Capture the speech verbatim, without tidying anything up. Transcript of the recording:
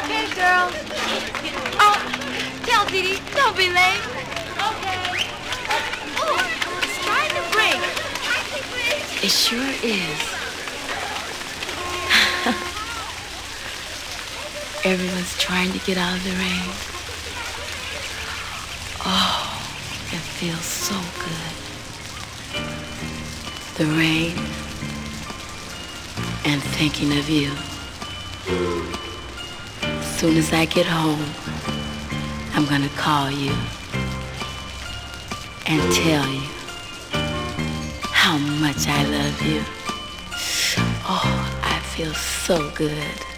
Okay, girl. Oh, tell Dee Dee, don't be late. Okay. Oh, it's starting to break. It sure is. Everyone's trying to get out of the rain. Oh, it feels so good. The rain and thinking of you. As soon as I get home, I'm gonna call you and tell you how much I love you. Oh, I feel so good.